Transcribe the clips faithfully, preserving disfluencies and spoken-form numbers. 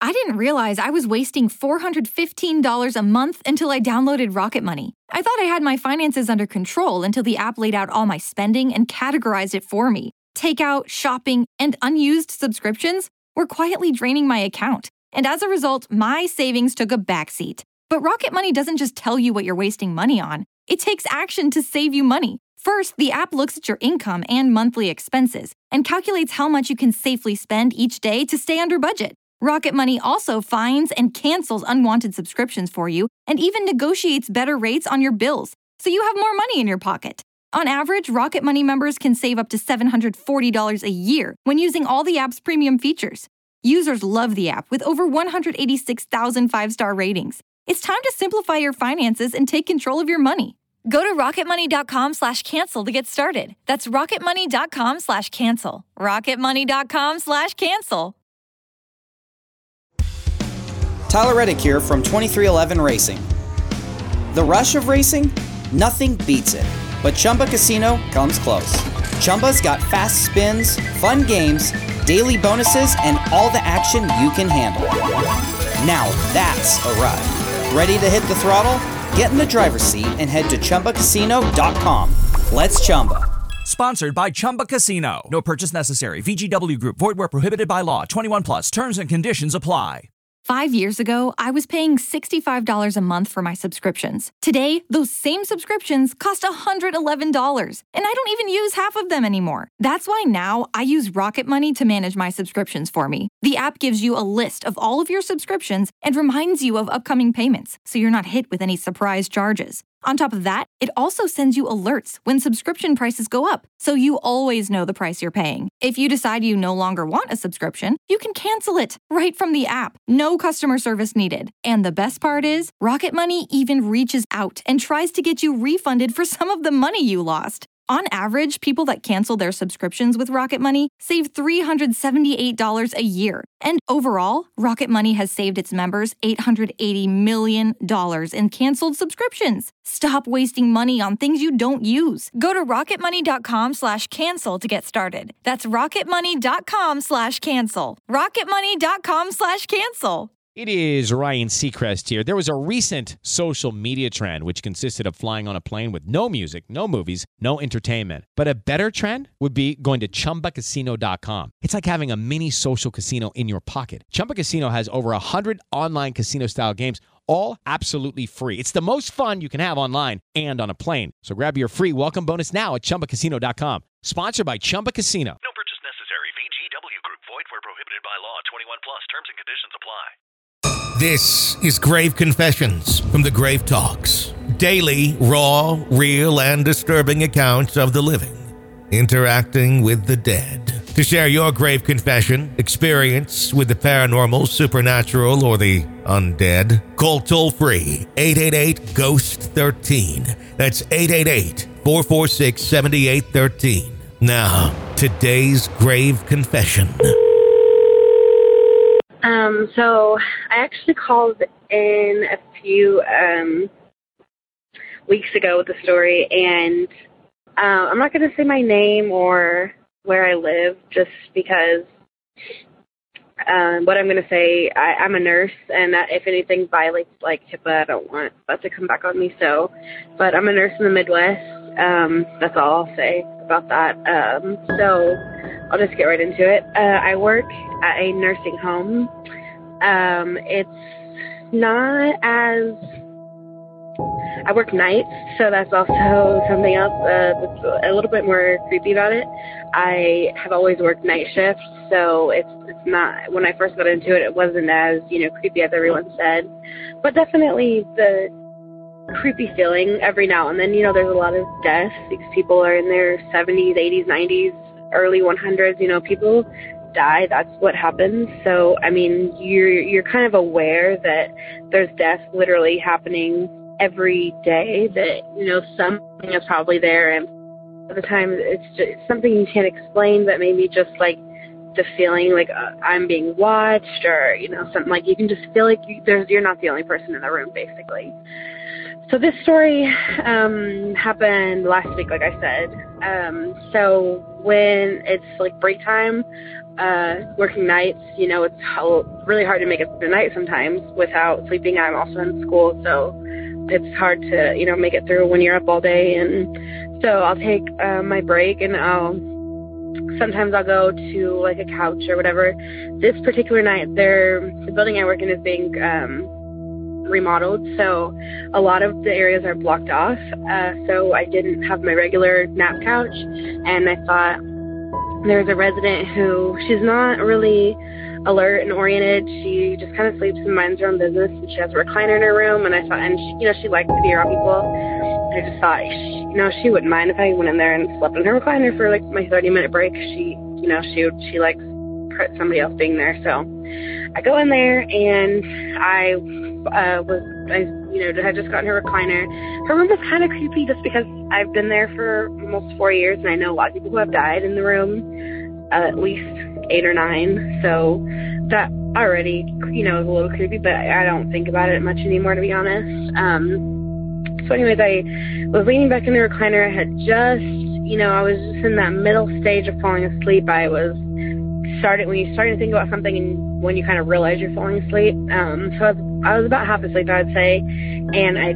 I didn't realize I was wasting four hundred fifteen dollars a month until I downloaded Rocket Money. I thought I had my finances under control until the app laid out all my spending and categorized it for me. Takeout, shopping, and unused subscriptions were quietly draining my account. And as a result, my savings took a backseat. But Rocket Money doesn't just tell you what you're wasting money on. It takes action to save you money. First, the app looks at your income and monthly expenses and calculates how much you can safely spend each day to stay under budget. Rocket Money also finds and cancels unwanted subscriptions for you and even negotiates better rates on your bills, so you have more money in your pocket. On average, Rocket Money members can save up to seven hundred forty dollars a year when using all the app's premium features. Users love the app with over one hundred eighty-six thousand five-star ratings. It's time to simplify your finances and take control of your money. Go to rocketmoney.com slash cancel to get started. That's rocketmoney.com slash cancel. rocketmoney.com slash cancel. Tyler Reddick here from twenty-three eleven Racing. The rush of racing? Nothing beats it. But Chumba Casino comes close. Chumba's got fast spins, fun games, daily bonuses, and all the action you can handle. Now that's a ride. Ready to hit the throttle? Get in the driver's seat and head to Chumba Casino dot com. Let's Chumba. Sponsored by Chumba Casino. No purchase necessary. V G W Group. Void where prohibited by law. twenty-one plus. Terms and conditions apply. Five years ago, I was paying sixty-five dollars a month for my subscriptions. Today, those same subscriptions cost one hundred eleven dollars, and I don't even use half of them anymore. That's why now I use Rocket Money to manage my subscriptions for me. The app gives you a list of all of your subscriptions and reminds you of upcoming payments, so you're not hit with any surprise charges. On top of that, it also sends you alerts when subscription prices go up, so you always know the price you're paying. If you decide you no longer want a subscription, you can cancel it right from the app. No customer service needed. And the best part is, Rocket Money even reaches out and tries to get you refunded for some of the money you lost. On average, people that cancel their subscriptions with Rocket Money save three hundred seventy-eight dollars a year. And overall, Rocket Money has saved its members eight hundred eighty million dollars in canceled subscriptions. Stop wasting money on things you don't use. Go to rocketmoney.com slash cancel to get started. That's rocketmoney.com slash cancel. rocketmoney.com slash cancel. It is Ryan Seacrest here. There was a recent social media trend which consisted of flying on a plane with no music, no movies, no entertainment. But a better trend would be going to chumba casino dot com. It's like having a mini social casino in your pocket. Chumba Casino has over one hundred online casino-style games, all absolutely free. It's the most fun you can have online and on a plane. So grab your free welcome bonus now at chumba casino dot com. Sponsored by Chumba Casino. No purchase necessary. V G W Group. Void where prohibited by law. twenty-one plus. Terms and conditions apply. This is Grave Confessions from the Grave Talks. Daily, raw, real, and disturbing accounts of the living interacting with the dead. To share your grave confession, experience with the paranormal, supernatural, or the undead, call toll-free eight eight eight, ghost one three. That's eight eight eight, four four six, seven eight one three. Now, today's grave confession. Um, so I actually called in a few um, weeks ago with a story, and uh, I'm not going to say my name or where I live just because um, what I'm going to say, I, I'm a nurse, and that if anything violates like HIPAA, I don't want that to come back on me. So, but I'm a nurse in the Midwest. Um, that's all I'll say about that. Um, so I'll just get right into it. Uh, I work at a nursing home. Um, it's not as, I work nights, so that's also something else uh, that's a little bit more creepy about it. I have always worked night shifts, so it's it's not, when I first got into it, it wasn't as, you know, creepy as everyone said, but definitely the creepy feeling every now and then. You know, there's a lot of deaths because people are in their seventies, eighties, nineties, early one hundreds, you know, people die, that's what happens. So, I mean, you're you're kind of aware that there's death literally happening every day, that, you know, something is probably there, and at the time it's just it's something you can't explain, but maybe just like the feeling like uh, I'm being watched, or, you know, something like you can just feel like you, there's you're not the only person in the room, basically. So this story um, happened last week, like I said. Um, so when it's like break time, uh, working nights, you know, it's really hard to make it through the night sometimes without sleeping. I'm also in school, so it's hard to, you know, make it through when you're up all day. And so I'll take uh, my break, and I'll sometimes I'll go to like a couch or whatever. This particular night, they're, the building I work in is being um, remodeled, so a lot of the areas are blocked off. Uh, so I didn't have my regular nap couch, and I thought there's a resident who, she's not really alert and oriented. She just kind of sleeps and minds her own business, and she has a recliner in her room. And I thought, and she, you know, she likes to be around people. And I just thought, she, you know, she wouldn't mind if I went in there and slept in her recliner for like my thirty minute break. She, you know, she she likes somebody else being there. So I go in there, and I uh, was, I, you know, had just gotten her recliner. Her room was kind of creepy just because I've been there for almost four years, and I know a lot of people who have died in the room, uh, at least eight or nine. So that already, you know, is a little creepy, but I don't think about it much anymore, to be honest. Um, so anyways, I was leaning back in the recliner. I had just, you know, I was just in that middle stage of falling asleep. I was started when you start to think about something and when you kind of realize you're falling asleep. Um, so I was, I was about half asleep, I would say, and I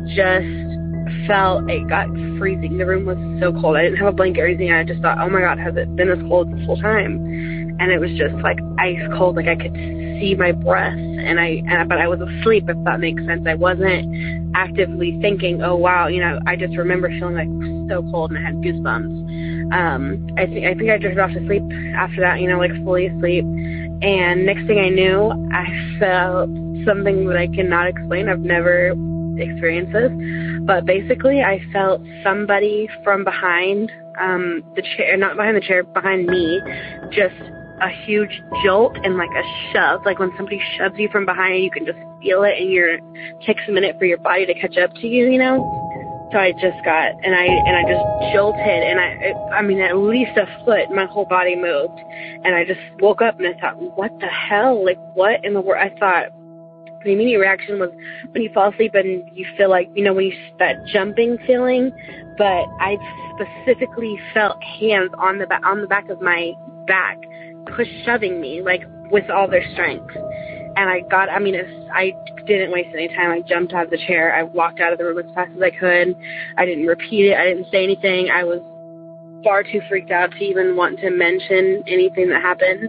just felt it got freezing. The room was so cold. I didn't have a blanket or anything. I just thought, oh my God, has it been this cold this whole time? And it was just like ice cold, like I could see my breath. And I, and, but I was asleep, if that makes sense. I wasn't actively thinking, oh wow, you know, I just remember feeling like so cold and I had goosebumps. Um, I think I think I drifted off to sleep after that, you know, like fully asleep. And next thing I knew, I felt something that I cannot explain. I've never experienced this, but basically I felt somebody from behind um, the chair, not behind the chair, behind me, just a huge jolt and like a shove. Like when somebody shoves you from behind, you can just feel it, and you're, it takes a minute for your body to catch up to you, you know? So I just got, and I, and I just jolted, and I, it, I mean, at least a foot, my whole body moved. And I just woke up and I thought, what the hell? Like, what in the world? I thought, the immediate reaction was when you fall asleep and you feel like, you know, when you, that jumping feeling, but I specifically felt hands on the back, on the back of my back, push shoving me, like, with all their strength. And I got, I mean, it's, I didn't waste any time. I jumped out of the chair. I walked out of the room as fast as I could. I didn't repeat it. I didn't say anything. I was far too freaked out to even want to mention anything that happened.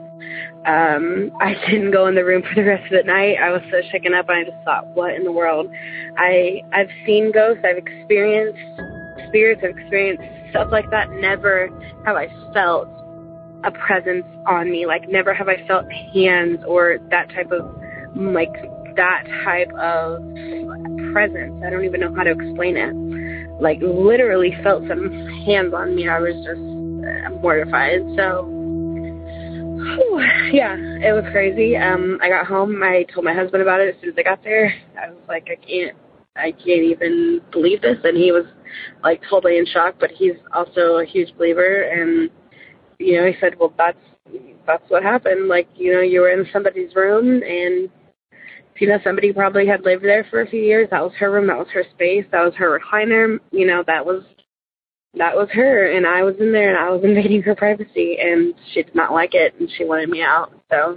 Um, I didn't go in the room for the rest of the night. I was so shaken up, and I just thought, what in the world? I, I've seen ghosts. I've experienced spirits. I've experienced stuff like that. Never have I felt a presence on me. Like, never have I felt hands or that type of, like, that type of presence. I don't even know how to explain it. Like, literally felt some hands on me. I was just uh, mortified. So, whew, yeah, it was crazy. Um, I got home. I told my husband about it as soon as I got there. I was like, I can't, I can't even believe this. And he was, like, totally in shock, but he's also a huge believer. And you know, he said, well, that's, that's what happened. Like, you know, you were in somebody's room, and, you know, somebody probably had lived there for a few years. That was her room. That was her space. That was her recliner. You know, that was, that was her. And I was in there, and I was invading her privacy, and she did not like it, and she wanted me out. So,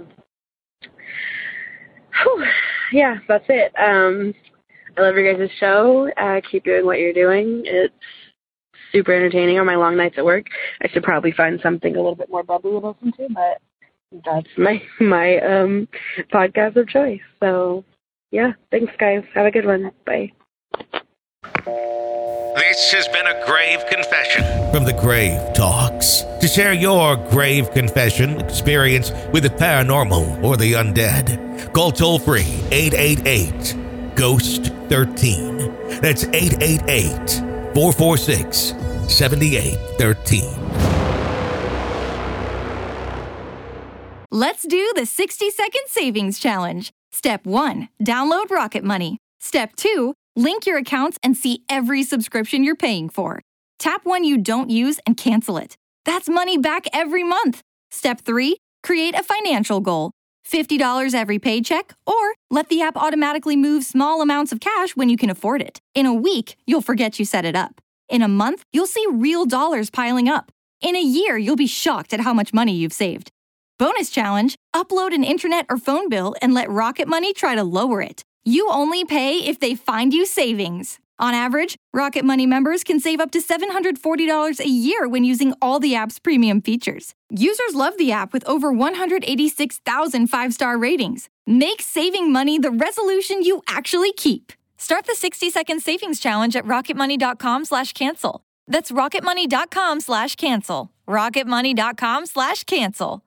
whew, yeah, that's it. Um, I love your guys' show. Uh, keep doing what you're doing. It's super entertaining on my long nights at work. I should probably find something a little bit more bubbly to listen to, but that's my my um podcast of choice. So yeah, thanks guys. Have a good one. Bye. This has been a grave confession from the Grave Talks. To share your grave confession experience with the paranormal or the undead, call toll free eight eight eight ghost thirteen. That's eight eight eight four four six seven eight one three. Let's do the sixty second savings challenge. Step one, download Rocket Money. Step two, link your accounts and see every subscription you're paying for. Tap one you don't use and cancel it. That's money back every month. Step three, create a financial goal. fifty dollars every paycheck, or let the app automatically move small amounts of cash when you can afford it. In a week, you'll forget you set it up. In a month, you'll see real dollars piling up. In a year, you'll be shocked at how much money you've saved. Bonus challenge, upload an internet or phone bill and let Rocket Money try to lower it. You only pay if they find you savings. On average, Rocket Money members can save up to seven hundred forty dollars a year when using all the app's premium features. Users love the app with over one hundred eighty-six thousand five-star ratings. Make saving money the resolution you actually keep. Start the sixty-second savings challenge at rocketmoney.com slash cancel. That's rocketmoney.com slash cancel. rocketmoney.com slash cancel.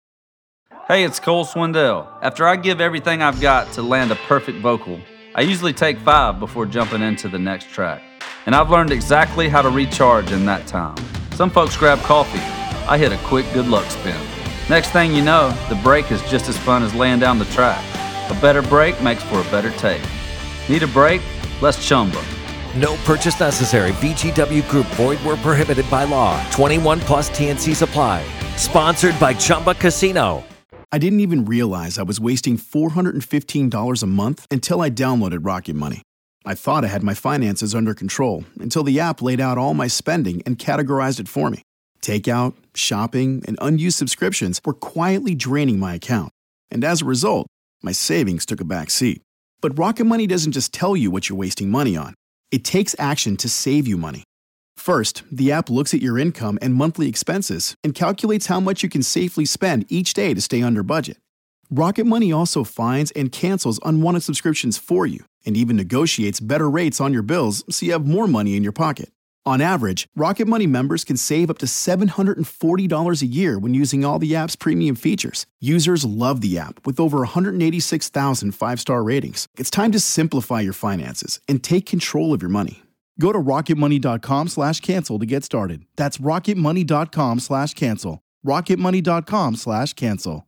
Hey, it's Cole Swindell. After I give everything I've got to land a perfect vocal, I usually take five before jumping into the next track. And I've learned exactly how to recharge in that time. Some folks grab coffee. I hit a quick good luck spin. Next thing you know, the break is just as fun as laying down the track. A better break makes for a better take. Need a break? Let's Chumba. No purchase necessary. V G W Group. Void where prohibited by law. twenty-one plus T N C supply. Sponsored by Chumba Casino. I didn't even realize I was wasting four hundred fifteen dollars a month until I downloaded Rocket Money. I thought I had my finances under control until the app laid out all my spending and categorized it for me. Takeout, shopping, and unused subscriptions were quietly draining my account. And as a result, my savings took a back seat. But Rocket Money doesn't just tell you what you're wasting money on. It takes action to save you money. First, the app looks at your income and monthly expenses and calculates how much you can safely spend each day to stay under budget. Rocket Money also finds and cancels unwanted subscriptions for you and even negotiates better rates on your bills so you have more money in your pocket. On average, Rocket Money members can save up to seven hundred forty dollars a year when using all the app's premium features. Users love the app with over one hundred eighty-six thousand five-star ratings. It's time to simplify your finances and take control of your money. Go to rocketmoney.com slash cancel to get started. That's rocketmoney.com slash cancel. rocketmoney.com slash cancel.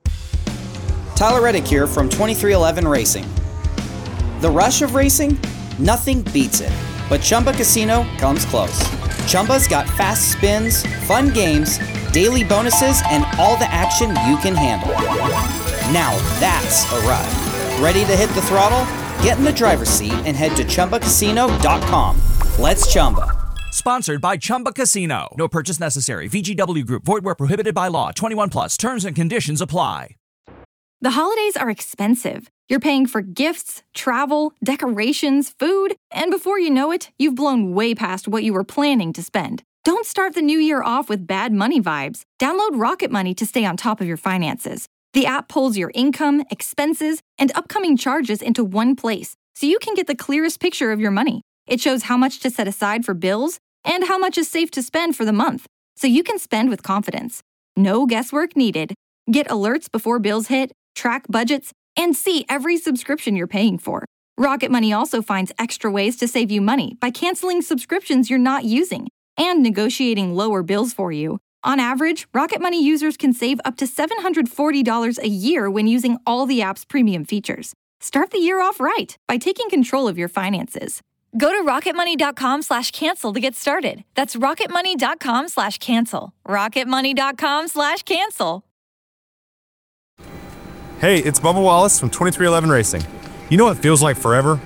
Tyler Reddick here from twenty-three eleven Racing. The rush of racing? Nothing beats it. But Chumba Casino comes close. Chumba's got fast spins, fun games, daily bonuses, and all the action you can handle. Now that's a ride. Ready to hit the throttle? Get in the driver's seat and head to chumba casino dot com. Let's Chumba. Sponsored by Chumba Casino. No purchase necessary. V G W Group. Void where prohibited by law. twenty-one plus. Terms and conditions apply. The holidays are expensive. You're paying for gifts, travel, decorations, food, and before you know it, you've blown way past what you were planning to spend. Don't start the new year off with bad money vibes. Download Rocket Money to stay on top of your finances. The app pulls your income, expenses, and upcoming charges into one place, so you can get the clearest picture of your money. It shows how much to set aside for bills and how much is safe to spend for the month, so you can spend with confidence. No guesswork needed. Get alerts before bills hit, track budgets, and see every subscription you're paying for. Rocket Money also finds extra ways to save you money by canceling subscriptions you're not using and negotiating lower bills for you. On average, Rocket Money users can save up to seven hundred forty dollars a year when using all the app's premium features. Start the year off right by taking control of your finances. Go to rocketmoney.com slash cancel to get started. That's rocketmoney.com slash cancel. rocketmoney.com slash cancel. Hey, it's Bubba Wallace from twenty-three eleven Racing. You know what feels like forever?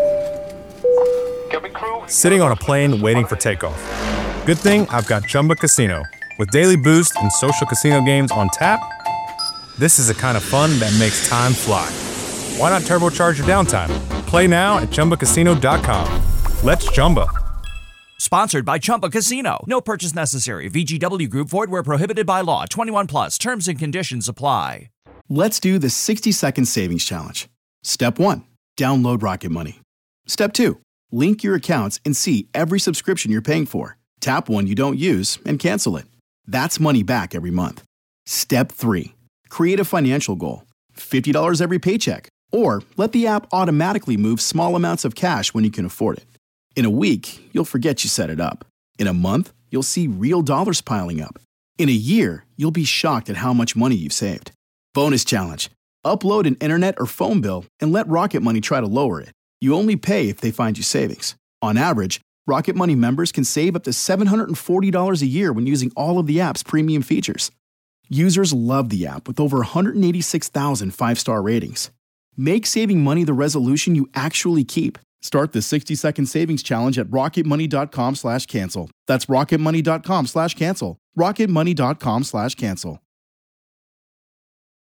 Sitting on a plane waiting for takeoff. Good thing I've got Chumba Casino. With daily boost and social casino games on tap, this is the kind of fun that makes time fly. Why not turbocharge your downtime? Play now at chumba casino dot com. Let's Chumba. Sponsored by Chumba Casino. No purchase necessary. V G W Group. Void where prohibited by law. twenty-one plus. Terms and conditions apply. Let's do the sixty-second savings challenge. Step one, download Rocket Money. Step two, link your accounts and see every subscription you're paying for. Tap one you don't use and cancel it. That's money back every month. Step three, create a financial goal. fifty dollars every paycheck. Or let the app automatically move small amounts of cash when you can afford it. In a week, you'll forget you set it up. In a month, you'll see real dollars piling up. In a year, you'll be shocked at how much money you've saved. Bonus challenge. Upload an internet or phone bill and let Rocket Money try to lower it. You only pay if they find you savings. On average, Rocket Money members can save up to seven hundred forty dollars a year when using all of the app's premium features. Users love the app with over one hundred eighty-six thousand five-star ratings. Make saving money the resolution you actually keep. Start the sixty-second savings challenge at rocketmoney.com slash cancel. That's rocketmoney.com slash cancel. rocketmoney.com slash cancel.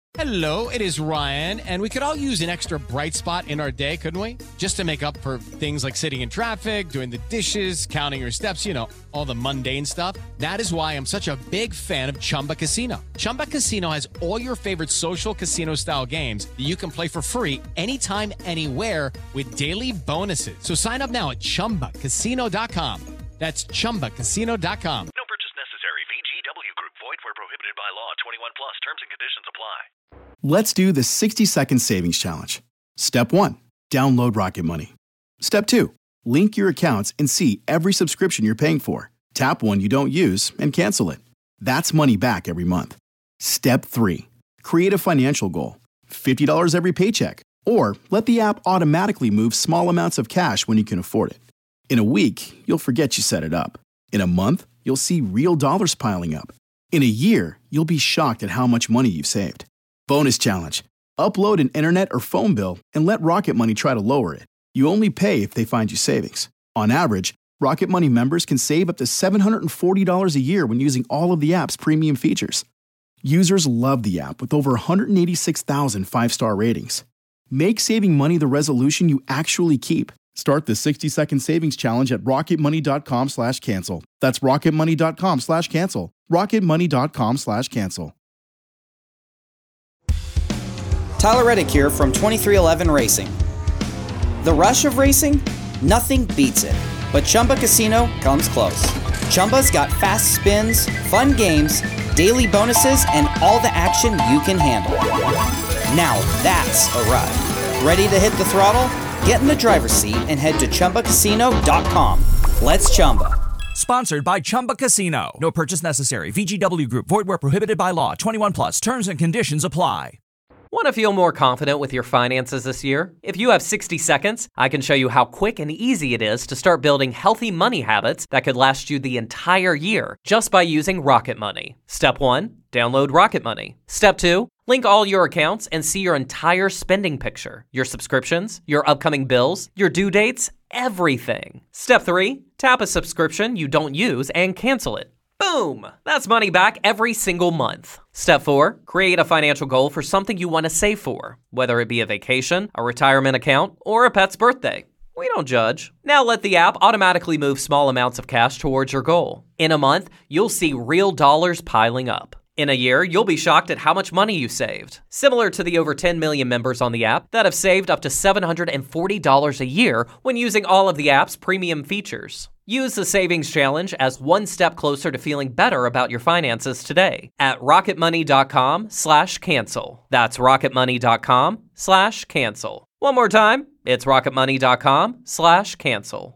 Hello, it is Ryan, and we could all use an extra bright spot in our day, couldn't we? Just to make up for things like sitting in traffic, doing the dishes, counting your steps, you know, all the mundane stuff. That is why I'm such a big fan of Chumba Casino. Chumba Casino has all your favorite social casino-style games that you can play for free anytime, anywhere with daily bonuses. So sign up now at chumba casino dot com. That's chumba casino dot com. No purchase necessary. V G W Group. Void where prohibited by law. twenty-one plus. Terms and conditions apply. Let's do the sixty second savings challenge. Step one, download Rocket Money. Step two, link your accounts and see every subscription you're paying for. Tap one you don't use and cancel it. That's money back every month. Step three, create a financial goal, fifty dollars every paycheck, or let the app automatically move small amounts of cash when you can afford it. In a week, you'll forget you set it up. In a month, you'll see real dollars piling up. In a year, you'll be shocked at how much money you've saved. Bonus challenge. Upload an internet or phone bill and let Rocket Money try to lower it. You only pay if they find you savings. On average, Rocket Money members can save up to seven hundred forty dollars a year when using all of the app's premium features. Users love the app with over one hundred eighty-six thousand five-star ratings. Make saving money the resolution you actually keep. Start the sixty second savings challenge at rocketmoney.com slash cancel. That's rocketmoney.com slash cancel. rocketmoney.com slash cancel. Tyler Reddick here from twenty-three eleven Racing. The rush of racing? Nothing beats it. But Chumba Casino comes close. Chumba's got fast spins, fun games, daily bonuses, and all the action you can handle. Now that's a ride. Ready to hit the throttle? Get in the driver's seat and head to chumba casino dot com. Let's Chumba. Sponsored by Chumba Casino. No purchase necessary. V G W Group. Void where prohibited by law. twenty-one plus. Terms and conditions apply. Want to feel more confident with your finances this year? If you have sixty seconds, I can show you how quick and easy it is to start building healthy money habits that could last you the entire year just by using Rocket Money. Step one, download Rocket Money. Step two, link all your accounts and see your entire spending picture, your subscriptions, your upcoming bills, your due dates, everything. Step three, tap a subscription you don't use and cancel it. Boom! That's money back every single month. Step four, create a financial goal for something you want to save for, whether it be a vacation, a retirement account, or a pet's birthday. We don't judge. Now let the app automatically move small amounts of cash towards your goal. In a month, you'll see real dollars piling up. In a year, you'll be shocked at how much money you saved. Similar to the over ten million members on the app that have saved up to seven hundred forty dollars a year when using all of the app's premium features. Use the Savings Challenge as one step closer to feeling better about your finances today at rocketmoney.com slash cancel. That's rocketmoney.com slash cancel. One more time, it's rocketmoney.com slash cancel.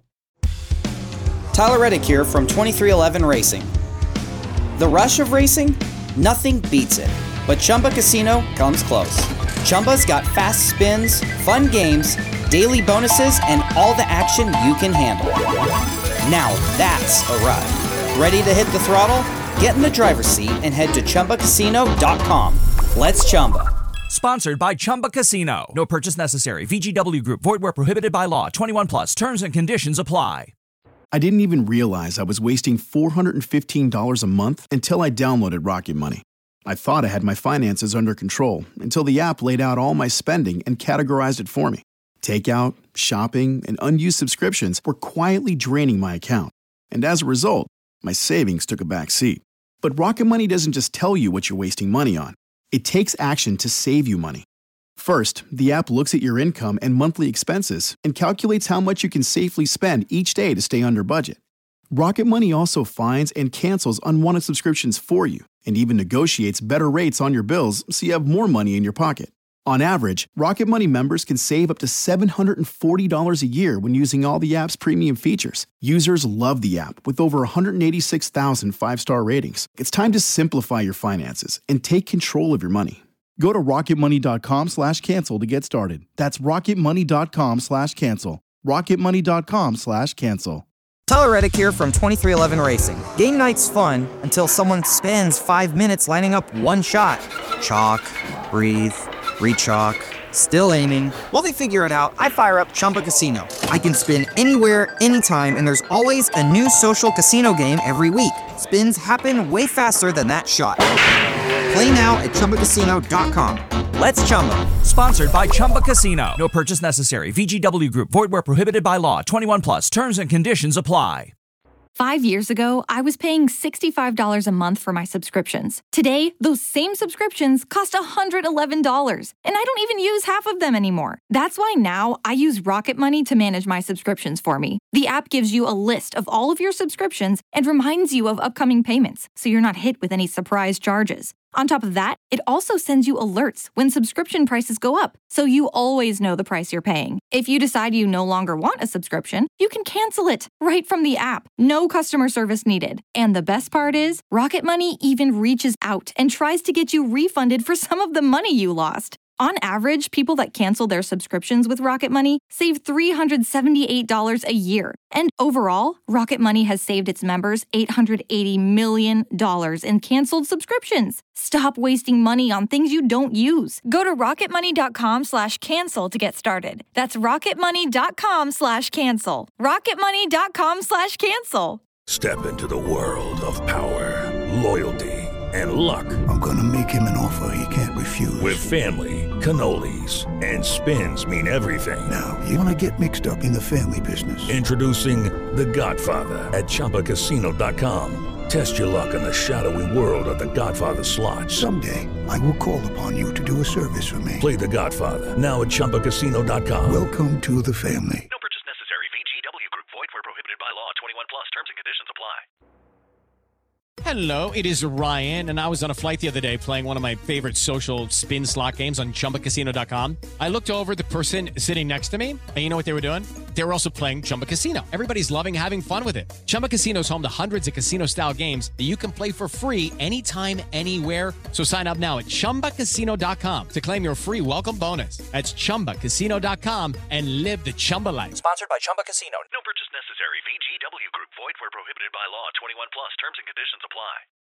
Tyler Reddick here from twenty-three eleven Racing. The rush of racing? Nothing beats it. But Chumba Casino comes close. Chumba's got fast spins, fun games, daily bonuses, and all the action you can handle. Now that's a ride. Ready to hit the throttle? Get in the driver's seat and head to chumba casino dot com. Let's Chumba. Sponsored by Chumba Casino. No purchase necessary. V G W Group. Void where prohibited by law. twenty-one plus. Terms and conditions apply. I didn't even realize I was wasting four hundred fifteen dollars a month until I downloaded Rocket Money. I thought I had my finances under control until the app laid out all my spending and categorized it for me. Takeout, shopping, and unused subscriptions were quietly draining my account. And as a result, my savings took a back seat. But Rocket Money doesn't just tell you what you're wasting money on. It takes action to save you money. First, the app looks at your income and monthly expenses and calculates how much you can safely spend each day to stay under budget. Rocket Money also finds and cancels unwanted subscriptions for you and even negotiates better rates on your bills so you have more money in your pocket. On average, Rocket Money members can save up to seven hundred forty dollars a year when using all the app's premium features. Users love the app with over one hundred eighty-six thousand five-star ratings. It's time to simplify your finances and take control of your money. Go to rocketmoney.com slash cancel to get started. That's rocketmoney.com slash cancel. rocketmoney.com slash cancel. Tyler Reddick here from twenty-three eleven Racing. Game night's fun until someone spends five minutes lining up one shot. Chalk, breathe, re-chalk, still aiming. While they figure it out, I fire up Chumba Casino. I can spin anywhere, anytime, and there's always a new social casino game every week. Spins happen way faster than that shot. Play now at Chumba Casino dot com. Let's Chumba. Sponsored by Chumba Casino. No purchase necessary. V G W Group. Void where prohibited by law. twenty-one plus. Terms and conditions apply. Five years ago, I was paying sixty-five dollars a month for my subscriptions. Today, those same subscriptions cost one hundred eleven dollars, and I don't even use half of them anymore. That's why now I use Rocket Money to manage my subscriptions for me. The app gives you a list of all of your subscriptions and reminds you of upcoming payments, so you're not hit with any surprise charges. On top of that, it also sends you alerts when subscription prices go up, so you always know the price you're paying. If you decide you no longer want a subscription, you can cancel it right from the app. No customer service needed. And the best part is, Rocket Money even reaches out and tries to get you refunded for some of the money you lost. On average, people that cancel their subscriptions with Rocket Money save three hundred seventy-eight dollars a year. And overall, Rocket Money has saved its members eight hundred eighty million dollars in canceled subscriptions. Stop wasting money on things you don't use. Go to rocketmoney.com slash cancel to get started. That's rocketmoney.com slash cancel. rocketmoney.com slash cancel. Step into the world of power, loyalty, and luck. I'm gonna make him an offer he can't refuse. With family, cannolis, and spins mean everything. Now, you wanna get mixed up in the family business. Introducing The Godfather at Chumba Casino dot com. Test your luck in the shadowy world of The Godfather slot. Someday, I will call upon you to do a service for me. Play The Godfather, now at Chumba Casino dot com. Welcome to the family. No purchase necessary. V G W Group. Void where prohibited by law. twenty-one plus. Terms and conditions apply. Hello, it is Ryan, and I was on a flight the other day playing one of my favorite social spin slot games on Chumba Casino dot com. I looked over at the person sitting next to me, and you know what they were doing? They were also playing Chumba Casino. Everybody's loving having fun with it. Chumba Casino is home to hundreds of casino-style games that you can play for free anytime, anywhere. So sign up now at Chumba Casino dot com to claim your free welcome bonus. That's Chumba Casino dot com and live the Chumba life. Sponsored by Chumba Casino. No purchase necessary. V G W Group. Void where prohibited by law. twenty-one plus. Terms and conditions apply.